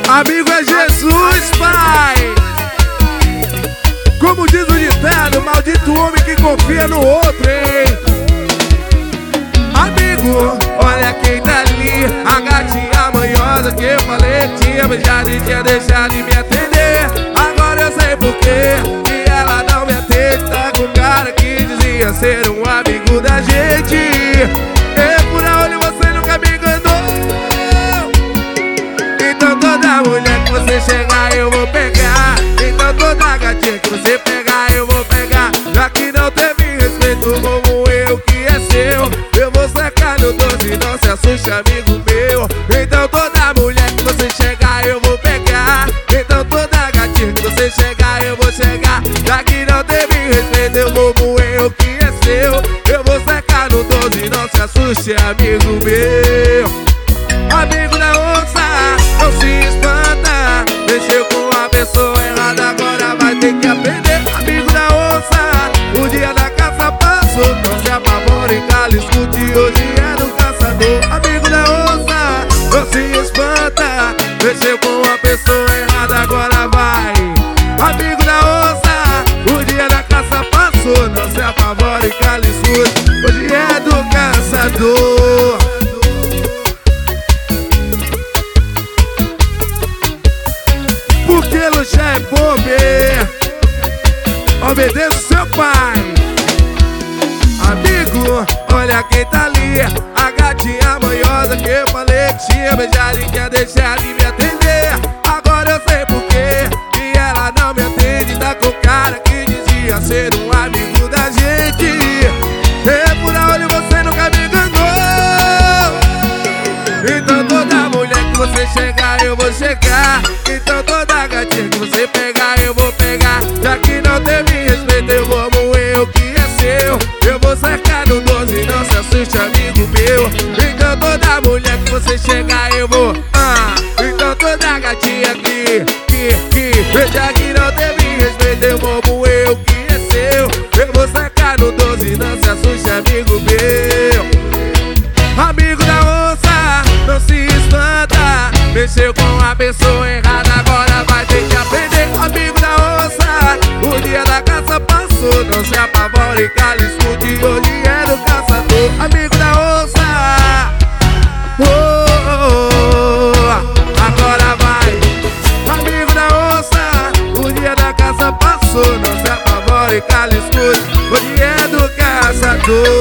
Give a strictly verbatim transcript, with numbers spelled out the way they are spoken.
Amigo é Jesus, pai. Como diz o ditado, maldito homem que confia no outro, hein? Amigo, olha quem tá ali, a gatinha manhosa que eu falei que tinha beijado e tinha deixado de me atender. Agora eu sei porquê que ela não me atende. Tá com o cara que dizia ser um amigo da gente. E por olho você nunca me enganou. Então toda mulher que você chegar eu vou pegar. Então toda gatinha que você pegar eu vou pegar. Já que não teve respeito como eu que é seu, eu vou secar no doce, não se assuste amigo meu. Então toda mulher que você chegar eu vou pegar. Então toda gatinha que você chegar eu vou chegar. Já que não teve respeito eu vou moer o que é seu, eu vou secar no doce, não se assuste amigo meu. Amigo da onça, não se espanta. Mexeu com a pessoa errada, agora vai ter que aprender. Amigo da onça, o dia da caça passou. Não se apavore, cala, escute, hoje é do caçador. Amigo da onça, não se espanta. Mexeu com a pessoa errada, agora vai. Amigo da onça, o dia da caça passou. Não se apavore, cala, escute, hoje é do caçador. Porque luxar é pobre, obedeça o seu pai. Amigo, olha quem tá ali, a gatinha manhosa que eu falei que tinha beijado e quer deixar de me atender. Agora eu sei porquê que ela não me atende. Tá com o cara que dizia ser um amigo da gente. E por olho você nunca me enganou. Então toda mulher que você chegar eu vou chegar. Então toda gatinha que você pegar eu vou pegar. Já que não teve respeito eu vou moer o que é seu, eu vou secar no doze, não se assuste amigo meu. Então toda mulher que você chegar eu vou ah. Então toda gatinha que, que, que já que não teve respeito eu vou moer o que é seu, eu vou secar no doze, não se assuste amigo meu. Amigo da onça, não se espanta. Mexeu com a pessoa errada, agora vai ter que aprender. Amigo da onça, o dia da caça passou. Não se apavore, cala, escute, hoje é do caçador. Amigo da onça, oh, oh, oh, agora vai. Amigo da onça, o dia da caça passou. Não se apavore, cala, escute, hoje é do caçador.